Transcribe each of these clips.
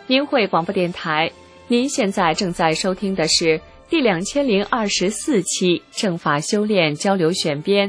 明慧广播电台，您现在正在收听的是第2024期正法修炼交流选编。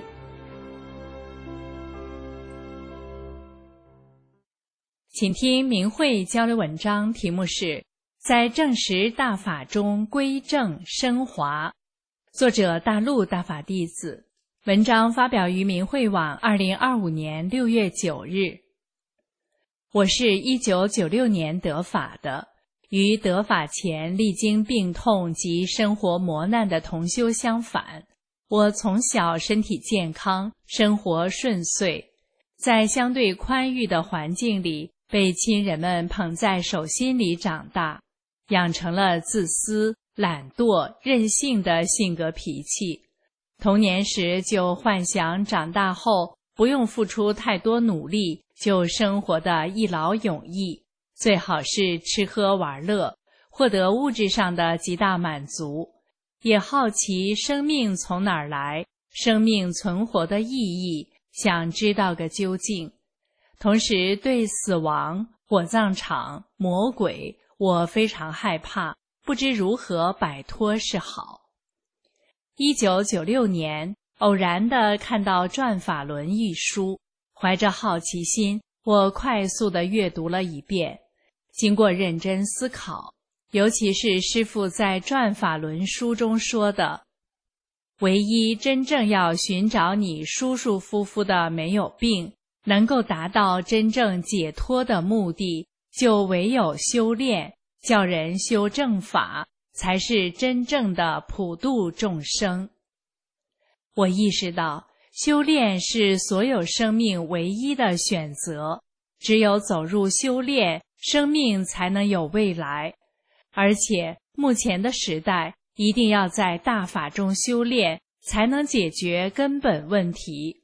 请听明慧交流文章，题目是在正实大法中归正升华，作者大陆大法弟子。文章发表于明慧网2025年6月9日。我是1996年得法的，与得法前历经病痛及生活磨难的同修相反，我从小身体健康，生活顺遂，在相对宽裕的环境里，被亲人们捧在手心里长大，养成了自私、懒惰、任性的性格脾气。童年时就幻想长大后不用付出太多努力，就生活得一劳永逸，最好是吃喝玩乐，获得物质上的极大满足。也好奇生命从哪儿来，生命存活的意义，想知道个究竟。同时对死亡、火葬场、魔鬼，我非常害怕，不知如何摆脱是好。1996年，偶然地看到《转法轮》一书，怀着好奇心，我快速地阅读了一遍。经过认真思考，尤其是师父在《转法轮》书中说的，唯一真正要寻找你舒舒服服的没有病，能够达到真正解脱的目的，就唯有修炼，叫人修正法，才是真正的普度众生。我意识到，修炼是所有生命唯一的选择，只有走入修炼，生命才能有未来。而且，目前的时代，一定要在大法中修炼，才能解决根本问题。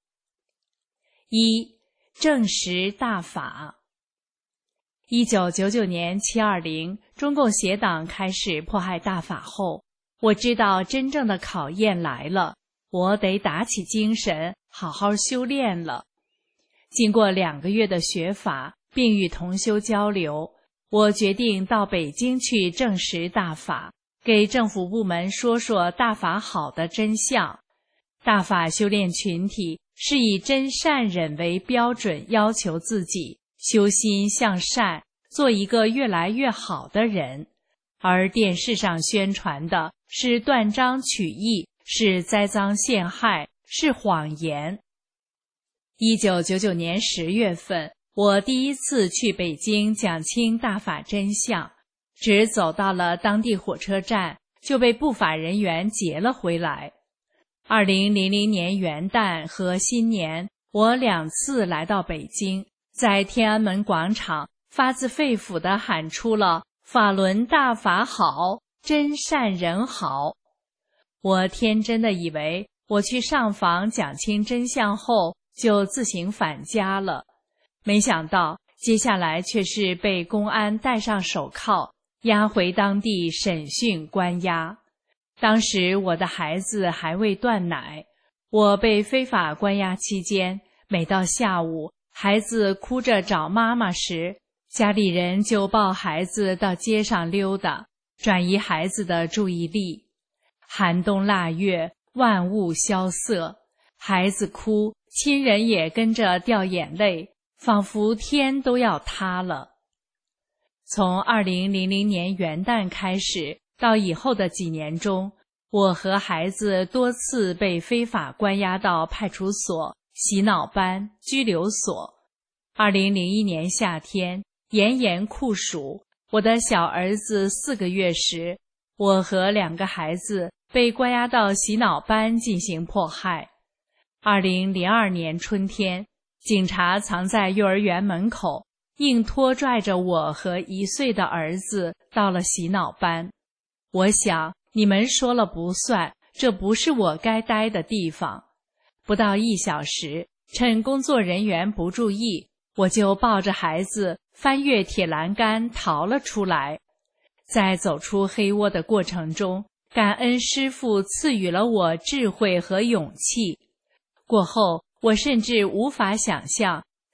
一、正实大法。1999年720，中共邪党开始迫害大法后，我知道真正的考验来了，我得打起精神，好好修炼了。经过2个月的学法，并与同修交流，我决定到北京去证实大法，给政府部门说说大法好的真相。大法修炼群体是以真善忍为标准，要求自己修心向善，做一个越来越好的人。而电视上宣传的是断章取义，是栽赃陷害，是谎言。1999年10月份，我第一次去北京讲清大法真相，只走到了当地火车站，就被不法人员劫了回来。2000年元旦和新年，我2次来到北京，在天安门广场发自肺腑地喊出了法轮大法好，真善人好。我天真的以为我去上访讲清真相后就自行返家了，没想到接下来却是被公安戴上手铐，押回当地审讯关押。当时我的孩子还未断奶，我被非法关押期间，每到下午，孩子哭着找妈妈时，家里人就抱孩子到街上溜达，转移孩子的注意力。寒冬腊月，万物萧瑟，孩子哭，亲人也跟着掉眼泪，仿佛天都要塌了。从2000年元旦开始，到以后的几年中，我和孩子多次被非法关押到派出所、洗脑班、拘留所。2001年夏天，炎炎酷暑，我的小儿子4个月时，我和2个孩子被关押到洗脑班进行迫害。2002年春天，警察藏在幼儿园门口，硬拖拽着我和1岁的儿子到了洗脑班。我想，你们说了不算，这不是我该待的地方。不到1小时，趁工作人员不注意，我就抱着孩子翻越铁栏杆逃了出来。在走出黑窝的过程中，感恩师父赐予了我智慧和勇气。过后，我甚至无法想象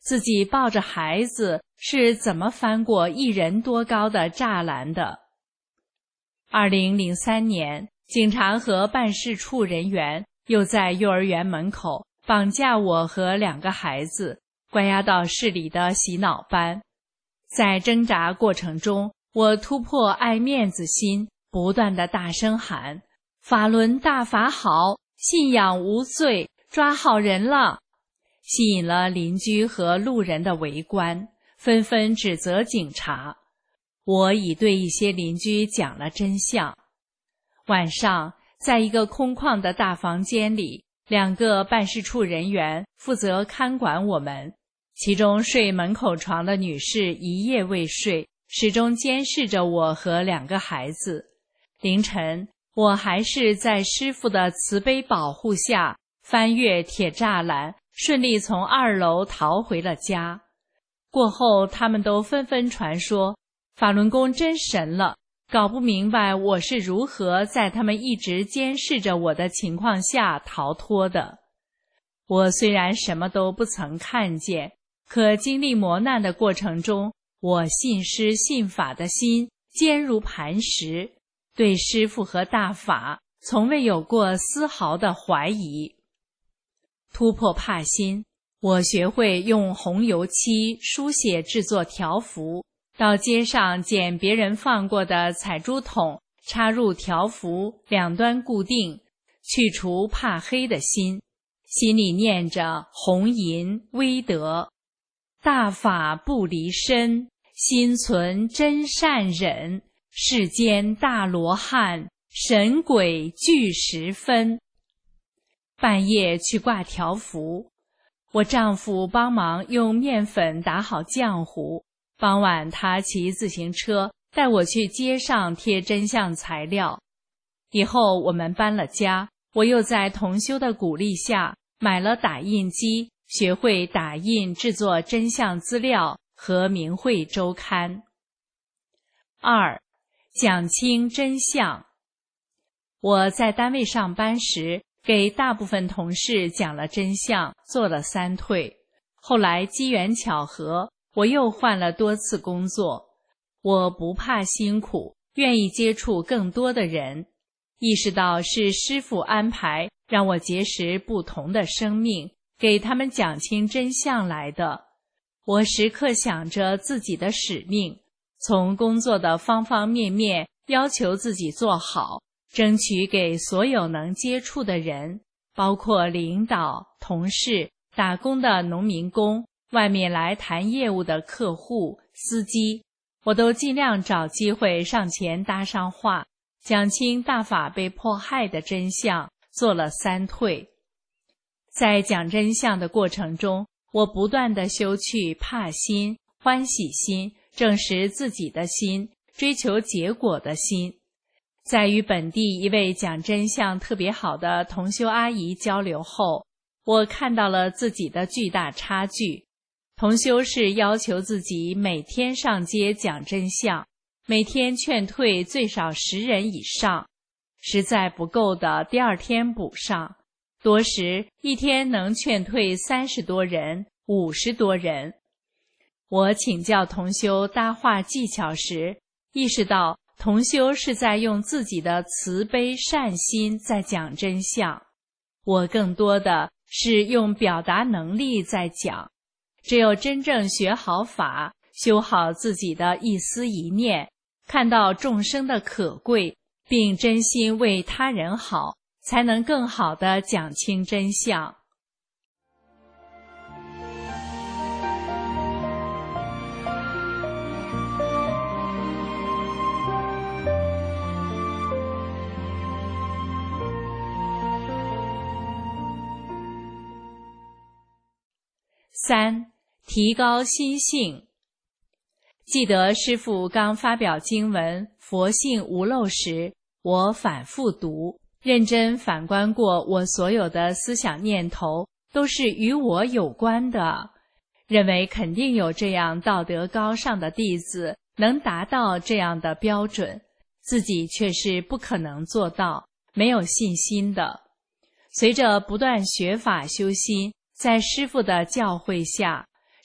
自己抱着孩子是怎么翻过1人多高的栅栏的。2003年，警察和办事处人员又在幼儿园门口绑架我和2个孩子，关押到市里的洗脑班。在挣扎过程中，我突破爱面子心，不断地大声喊：法轮大法好，信仰无罪，抓好人了！吸引了邻居和路人的围观，纷纷指责警察。我已对一些邻居讲了真相。晚上，在一个空旷的大房间里，2个办事处人员负责看管我们，其中睡门口床的女士一夜未睡，始终监视着我和2个孩子。凌晨，我还是在师父的慈悲保护下翻越铁栅栏，顺利从2楼逃回了家。过后，他们都纷纷传说法轮功真神了，搞不明白我是如何在他们一直监视着我的情况下逃脱的。我虽然什么都不曾看见，可经历磨难的过程中，我信师信法的心坚如磐石，对师父和大法从未有过丝毫的怀疑。突破怕心，我学会用红油漆书写制作条幅，到街上捡别人放过的彩珠桶，插入条幅2端固定，去除怕黑的心，心里念着红银威德，大法不离身，心存真善忍，世间大罗汉，神鬼俱10分。半夜去挂条幅，我丈夫帮忙用面粉打好浆糊，傍晚他骑自行车带我去街上贴真相材料。以后我们搬了家，我又在同修的鼓励下买了打印机，学会打印制作真相资料和明慧周刊。2. 讲清真相。我在单位上班时，给大部分同事讲了真相，做了3退。后来机缘巧合，我又换了多次工作。我不怕辛苦，愿意接触更多的人，意识到是师父安排让我结识不同的生命，给他们讲清真相来的。我时刻想着自己的使命，从工作的方方面面要求自己做好，争取给所有能接触的人，包括领导、同事、打工的农民工、外面来谈业务的客户、司机，我都尽量找机会上前搭上话，讲清大法被迫害的真相，做了3退。在讲真相的过程中，我不断地修去怕心、欢喜心，证实自己的心，追求结果的心。在与本地一位讲真相特别好的同修阿姨交流后，我看到了自己的巨大差距。同修是要求自己每天上街讲真相，每天劝退最少10人以上，实在不够的第2天补上，多时一天能劝退30多人、50多人。我请教同修搭话技巧时，意识到同修是在用自己的慈悲善心在讲真相，我更多的是用表达能力在讲。只有真正学好法，修好自己的一思一念，看到众生的可贵，并真心为他人好，才能更好地讲清真相。3. 提高心性。记得师父刚发表经文《佛性无漏》时，我反复读，认真反观过我所有的思想念头都是与我有关的，认为肯定有这样道德高尚的弟子能达到这样的标准，自己却是不可能做到，没有信心的。随着不断学法修心，在师父的教诲下，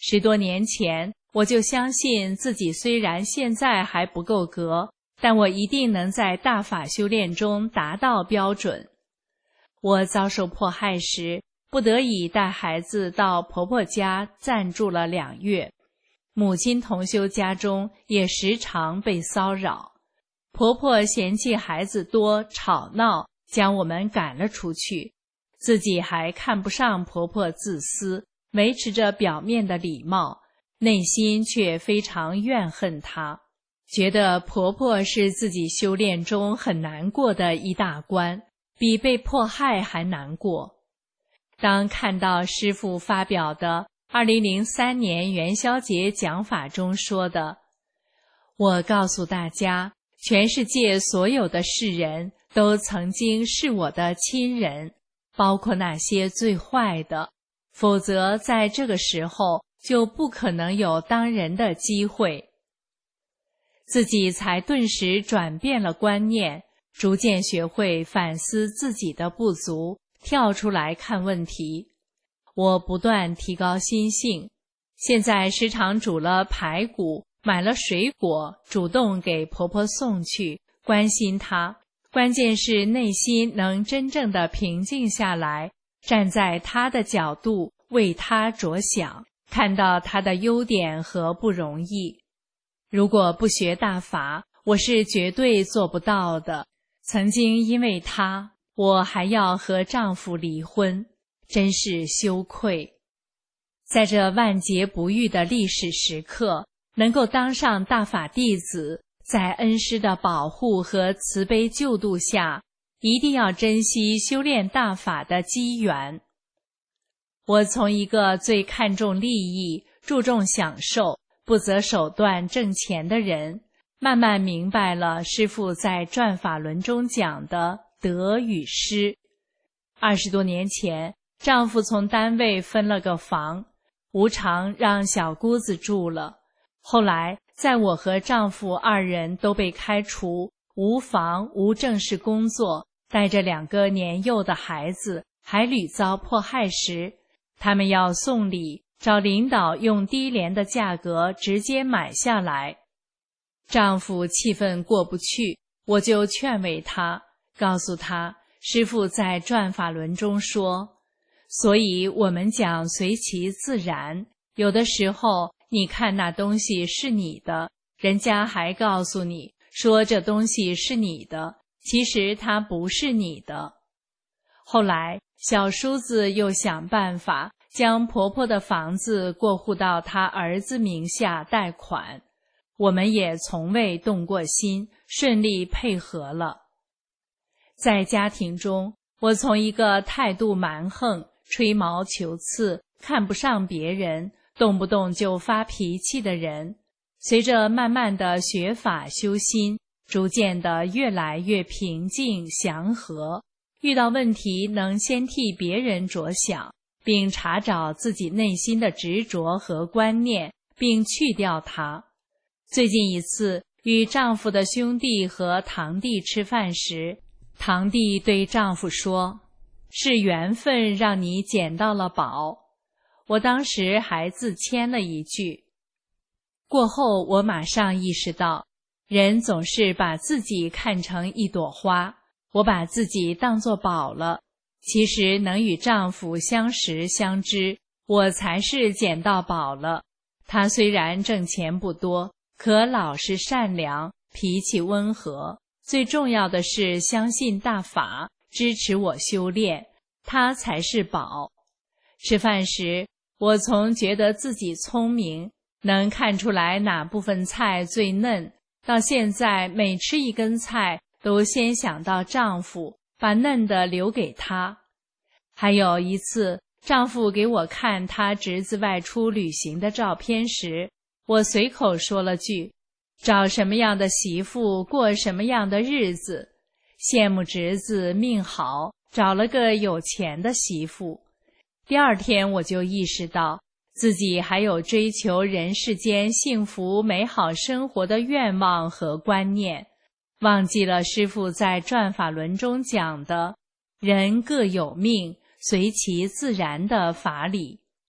10多年前，我就相信自己虽然现在还不够格，但我一定能在大法修炼中达到标准。我遭受迫害时，不得已带孩子到婆婆家暂住了2月，母亲同修家中也时常被骚扰。婆婆嫌弃孩子多吵闹，将我们赶了出去，自己还看不上婆婆自私，维持着表面的礼貌，内心却非常怨恨她，觉得婆婆是自己修炼中很难过的一大关，比被迫害还难过。当看到师父发表的2003年元宵节讲法中说的，我告诉大家，全世界所有的世人都曾经是我的亲人，包括那些最坏的，否则在这个时候就不可能有当人的机会。自己才顿时转变了观念，逐渐学会反思自己的不足，跳出来看问题。我不断提高心性，现在时常煮了排骨，买了水果，主动给婆婆送去，关心她。关键是内心能真正的平静下来，站在她的角度为她着想，看到她的优点和不容易。如果不学大法，我是绝对做不到的。曾经因为她，我还要和丈夫离婚，真是羞愧。在这万劫不遇的历史时刻，能够当上大法弟子，在恩师的保护和慈悲救度下，一定要珍惜修炼大法的机缘。我从一个最看重利益、注重享受、不择手段挣钱的人，慢慢明白了师父在转法轮中讲的得与失。20多年前，丈夫从单位分了个房，无偿让小姑子住了。后来在我和丈夫2人都被开除，无房无正式工作，带着2个年幼的孩子，还屡遭迫害时，他们要送礼，找领导用低廉的价格直接买下来。丈夫气愤过不去，我就劝慰他，告诉他师父在转法轮中说，所以我们讲随其自然，有的时候你看那东西是你的，人家还告诉你说这东西是你的，其实它不是你的。后来小叔子又想办法将婆婆的房子过户到他儿子名下贷款，我们也从未动过心，顺利配合了。在家庭中，我从一个态度蛮横、吹毛求疵、看不上别人，动不动就发脾气的人，随着慢慢的学法修心，逐渐的越来越平静祥和，遇到问题能先替别人着想，并查找自己内心的执着和观念，并去掉它。最近一次与丈夫的兄弟和堂弟吃饭时，堂弟对丈夫说，是缘分让你捡到了宝。我当时还自谦了一句。过后我马上意识到，人总是把自己看成一朵花，我把自己当作宝了。其实能与丈夫相识相知，我才是捡到宝了。他虽然挣钱不多，可老实善良，脾气温和，最重要的是相信大法，支持我修炼，他才是宝。吃饭时，我从觉得自己聪明，能看出来哪部分菜最嫩，到现在每吃一根菜都先想到丈夫，把嫩的留给他。还有一次，丈夫给我看他侄子外出旅行的照片时，我随口说了句，找什么样的媳妇过什么样的日子，羡慕侄子命好，找了个有钱的媳妇。第2天我就意识到，自己还有追求人世间幸福美好生活的愿望和观念，忘记了师父在转法轮中讲的人各有命，随其自然的法理。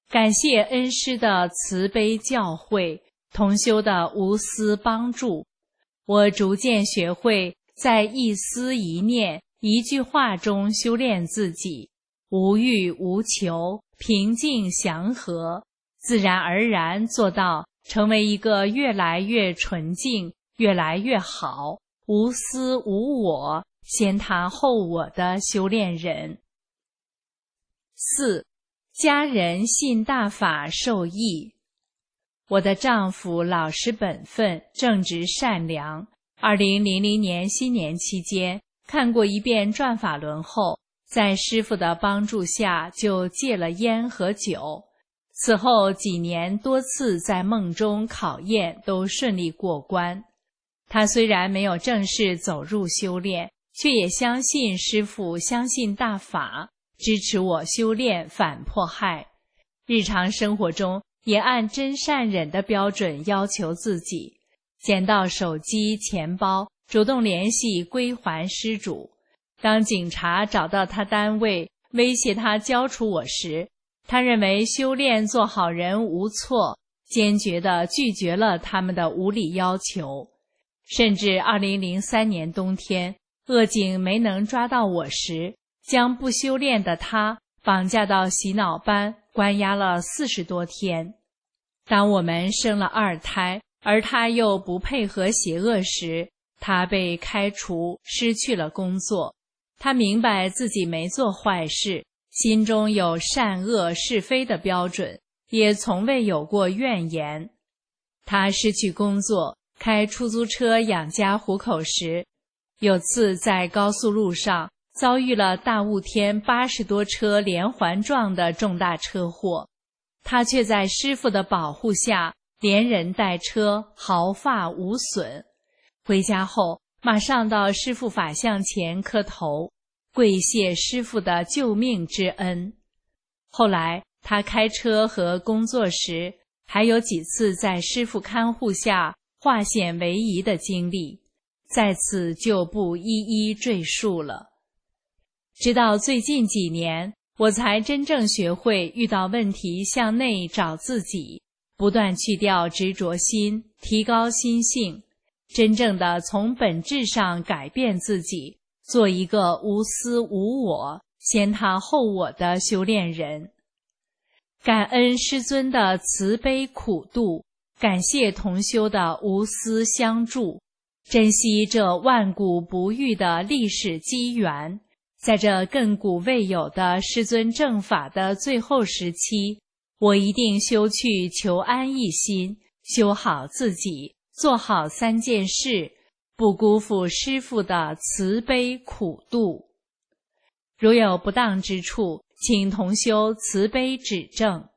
感谢恩师的慈悲教诲，同修的无私帮助，我逐渐学会在一思一念、一句话中修炼自己，无欲无求，平静祥和，自然而然做到成为一个越来越纯净、越来越好、无私无我、先他后我的修炼人。4. 家人信大法受益。我的丈夫老实本分，正直善良。2000年新年期间，看过一遍转法轮后，在师父的帮助下就戒了烟和酒。此后几年多次在梦中考验都顺利过关。他虽然没有正式走入修炼，却也相信师父，相信大法，支持我修炼反迫害。日常生活中也按真善忍的标准要求自己，捡到手机、钱包，主动联系归还失主。当警察找到他单位，威胁他交出我时，他认为修炼做好人无错，坚决地拒绝了他们的无理要求。甚至2003年冬天，恶警没能抓到我时，将不修炼的他绑架到洗脑班，关押了40多天。当我们生了2胎，而他又不配合邪恶时，他被开除，失去了工作。他明白自己没做坏事，心中有善恶是非的标准，也从未有过怨言。他失去工作，开出租车养家糊口时，有次在高速路上遭遇了大雾天80多车连环撞的重大车祸，他却在师父的保护下连人带车毫发无损。回家后马上到师父法像前磕头，跪谢师父的救命之恩。后来他开车和工作时，还有几次在师父看护下化险为夷的经历，在此就不一一赘述了。直到最近几年，我才真正学会遇到问题向内找自己，不断去掉执着心，提高心性，真正的从本质上改变自己，做一个无私无我、先他后我的修炼人。感恩师尊的慈悲苦度，感谢同修的无私相助，珍惜这万古不遇的历史机缘。在这亘古未有的师尊正法的最后时期，我一定修去求安一心，修好自己，做好3件事，不辜负师父的慈悲苦度。如有不当之处，请同修慈悲指正。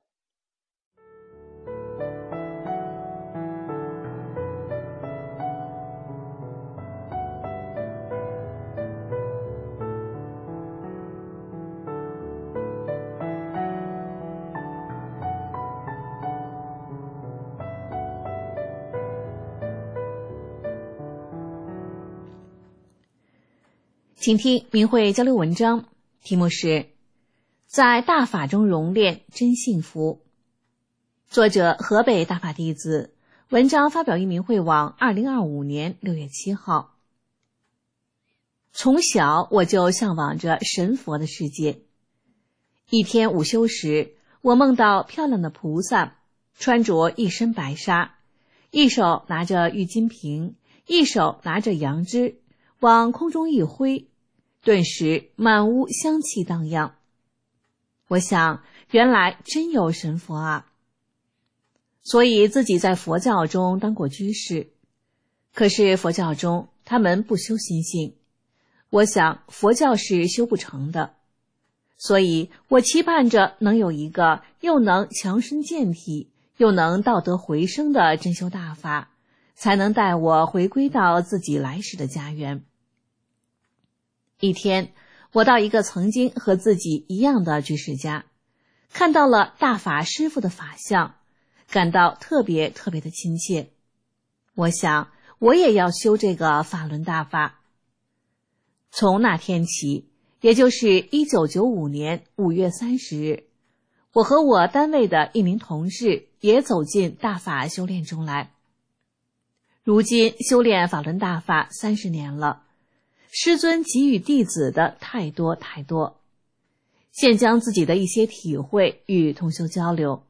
请听明慧交流文章，题目是在大法中熔炼真幸福。作者河北大法弟子，文章发表于明慧网2025年6月7号。从小我就向往着神佛的世界。一天午休时，我梦到漂亮的菩萨，穿着一身白纱，一手拿着玉金瓶，一手拿着杨枝，往空中一挥，顿时满屋香气荡漾。我想，原来真有神佛啊！所以自己在佛教中当过居士。可是佛教中他们不修心性，我想佛教是修不成的。所以我期盼着能有一个又能强身健体，又能道德回升的真修大法，才能带我回归到自己来时的家园。一天，我到一个曾经和自己一样的居士家，看到了大法师父的法像，感到特别的亲切。我想，我也要修这个法轮大法。从那天起，也就是1995年5月30日， 我和我单位的一名同事也走进大法修炼中来。如今修炼法轮大法30年了，师尊给予弟子的太多太多，现将自己的一些体会与同修交流。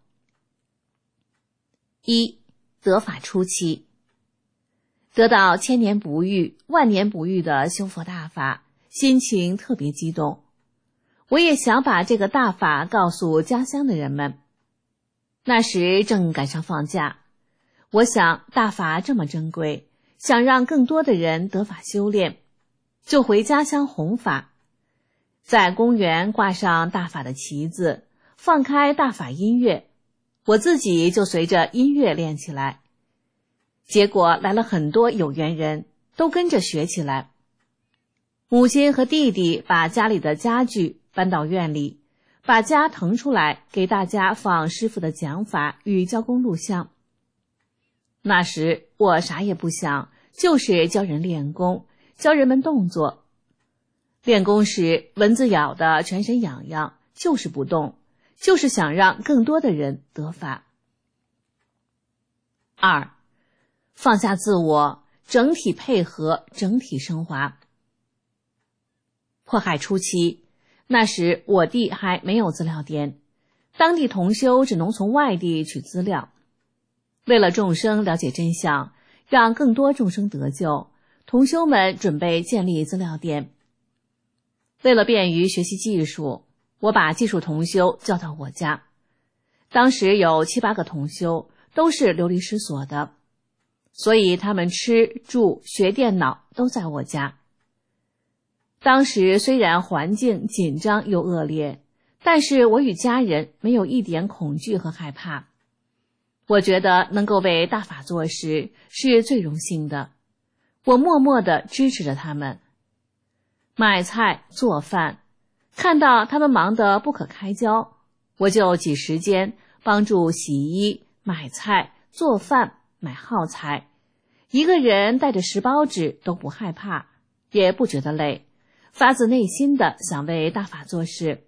一、得法初期，得到千年不遇、万年不遇的修佛大法，心情特别激动。我也想把这个大法告诉家乡的人们。那时正赶上放假，我想大法这么珍贵，想让更多的人得法修炼，就回家乡弘法，在公园挂上大法的旗子，放开大法音乐，我自己就随着音乐练起来。结果来了很多有缘人，都跟着学起来。母亲和弟弟把家里的家具搬到院里，把家腾出来给大家放师父的讲法与教功录像。那时我啥也不想，就是教人练功，教人们动作。练功时蚊子咬得全身痒痒，就是不动，就是想让更多的人得法。2、放下自我，整体配合，整体升华。迫害初期，那时我地还没有资料点，当地同修只能从外地取资料。为了众生了解真相，让更多众生得救，同修们准备建立资料点。为了便于学习技术，我把技术同修叫到我家。当时有7、8个同修，都是流离失所的，所以他们吃住学电脑都在我家。当时虽然环境紧张又恶劣，但是我与家人没有一点恐惧和害怕。我觉得能够为大法做事是最荣幸的，我默默地支持着他们。买菜做饭，看到他们忙得不可开交，我就挤时间帮助洗衣、买菜、做饭、买耗材。一个人带着10包纸都不害怕，也不觉得累，发自内心的想为大法做事。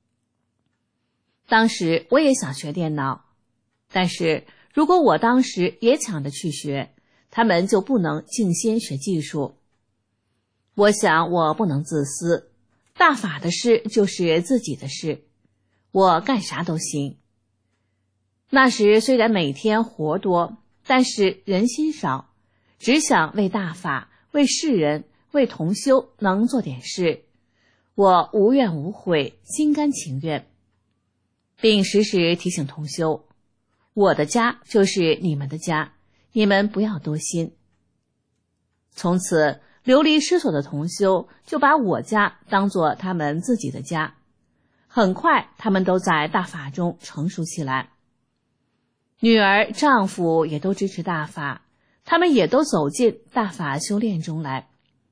当时我也想学电脑，但是如果我当时也抢着去学，他们就不能静心学技术。我想我不能自私，大法的事就是自己的事，我干啥都行。那时虽然每天活多，但是人心少，只想为大法、为世人、为同修能做点事，我无怨无悔，心甘情愿，并时时提醒同修，我的家就是你们的家，你们不要多心。从此流离失所的同修就把我家当作他们自己的家，很快他们都在大法中成熟起来。女儿、丈夫也都支持大法，他们也都走进大法修炼中来。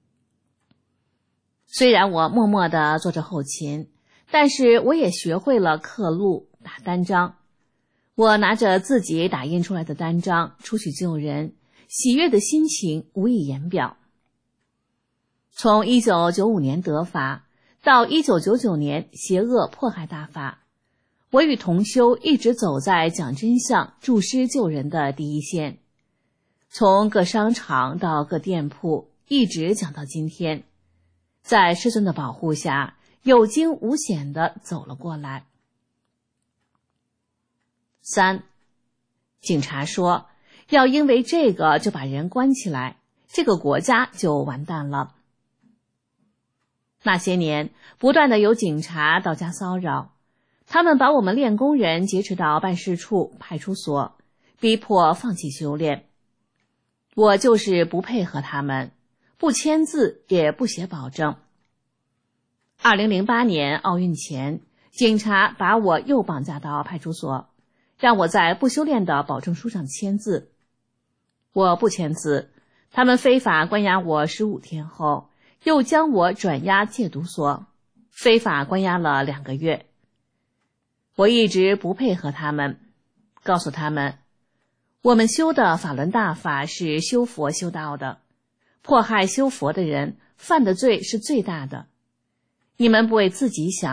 虽然我默默地做着后勤，但是我也学会了刻录、打单张。我拿着自己打印出来的单张出去救人，喜悦的心情无以言表。从1995年得法到1999年邪恶迫害大法，我与同修一直走在讲真相、助师救人的第一线，从各商场到各店铺，一直讲到今天，在师尊的保护下，有惊无险地走了过来。3、警察说要因为这个就把人关起来，这个国家就完蛋了。那些年不断的有警察到家骚扰，他们把我们练功人劫持到办事处、派出所，逼迫放弃修炼。我就是不配合他们，不签字也不写保证。2008年奥运前，警察把我又绑架到派出所，让我在不修炼的保证书上签字。我不签字，他们非法关押我15天后，又将我转押戒毒所，非法关押了2个月。我一直不配合他们，告诉他们，我们修的法轮大法是修佛修道的，迫害修佛的人犯的罪是最大的。你们不为自己想，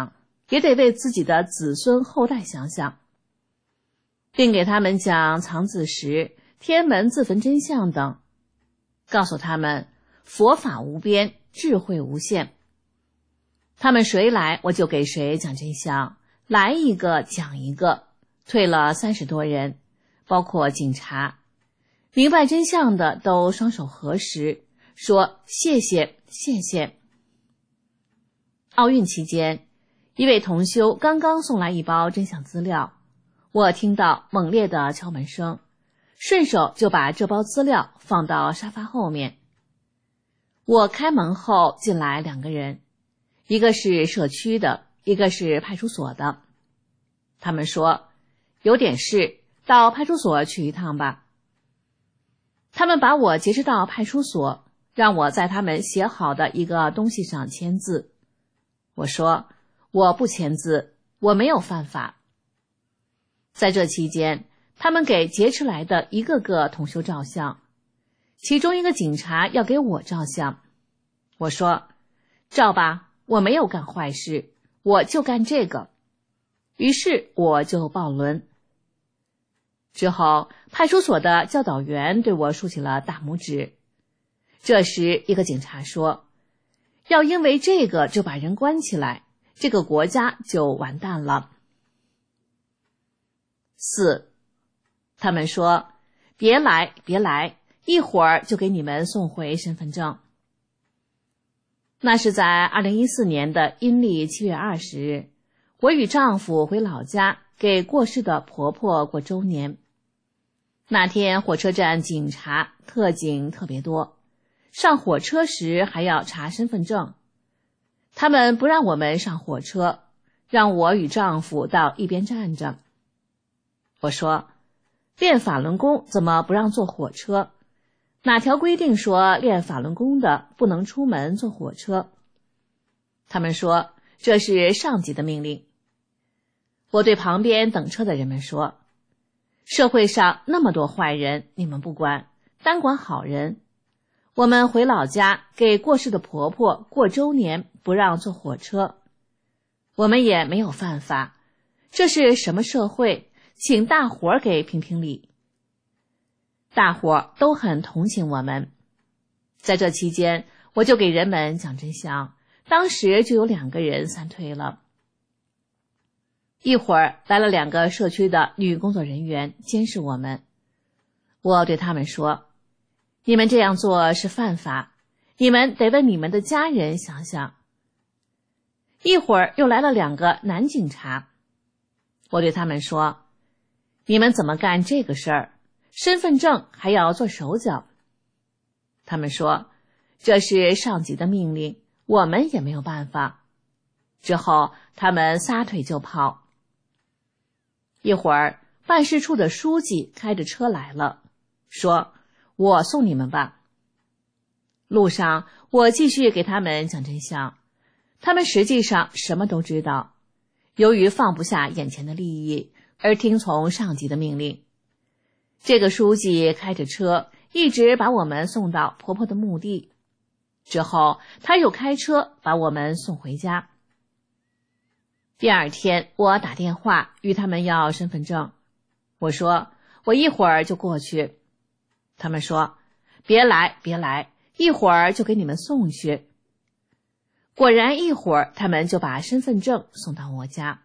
也得为自己的子孙后代想想，并给他们讲藏子石、天门自焚真相等，告诉他们佛法无边，智慧无限。他们谁来我就给谁讲真相，来一个讲一个，退了30多人，包括警察。明白真相的都双手合十，说谢谢谢谢。奥运期间，一位同修刚刚送来一包真相资料，我听到猛烈的敲门声，顺手就把这包资料放到沙发后面。我开门后进来2个人，一个是社区的，一个是派出所的。他们说有点事，到派出所去一趟吧。他们把我劫持到派出所，让我在他们写好的一个东西上签字。我说我不签字，我没有犯法。在这期间，他们给劫持来的一个个同修照相，其中一个警察要给我照相。我说照吧，我没有干坏事，我就干这个。于是我就报轮。之后，派出所的教导员对我竖起了大拇指。这时，一个警察说，要因为这个就把人关起来，这个国家就完蛋了。4. 他们说别来别来，一会儿就给你们送回身份证。那是在2014年的阴历7月20日，我与丈夫回老家给过世的婆婆过周年。那天火车站警察特警特别多，上火车时还要查身份证。他们不让我们上火车，让我与丈夫到一边站着。我说练法轮功怎么不让坐火车？哪条规定说练法轮功的不能出门坐火车？他们说这是上级的命令。我对旁边等车的人们说，社会上那么多坏人，你们不管，单管好人。我们回老家给过世的婆婆过周年，不让坐火车。我们也没有犯法，这是什么社会？请大伙儿给评评理。大伙儿都很同情我们。在这期间，我就给人们讲真相，当时就有2个人散退了。一会儿来了2个社区的女工作人员监视我们。我对他们说，你们这样做是犯法，你们得为你们的家人想想。一会儿又来了2个男警察。我对他们说，你们怎么干这个事儿？身份证还要做手脚。他们说，这是上级的命令，我们也没有办法。之后他们撒腿就跑。一会儿办事处的书记开着车来了，说我送你们吧。路上我继续给他们讲真相，他们实际上什么都知道，由于放不下眼前的利益而听从上级的命令。这个书记开着车一直把我们送到婆婆的墓地，之后他又开车把我们送回家。第2天我打电话与他们要身份证，我说我一会儿就过去。他们说别来别来，一会儿就给你们送去。果然一会儿他们就把身份证送到我家。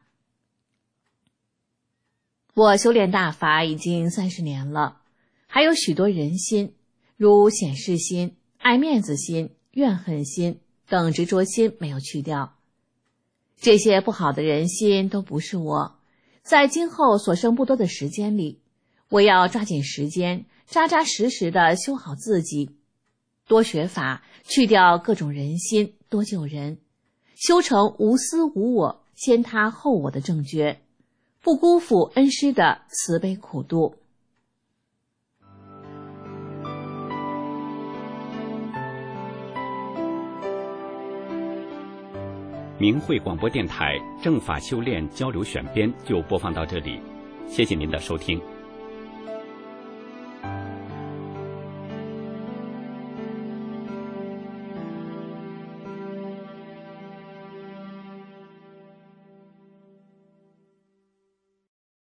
我修炼大法已经30年了，还有许多人心，如显示心、爱面子心、怨恨心等执着心没有去掉。这些不好的人心都不是我，在今后所剩不多的时间里，我要抓紧时间，扎扎实实地修好自己，多学法，去掉各种人心，多救人，修成无私无我、先他后我的正觉，不辜负恩师的慈悲苦度。 明慧广播电台正法修炼交流选编就播放到这里，谢谢您的收听。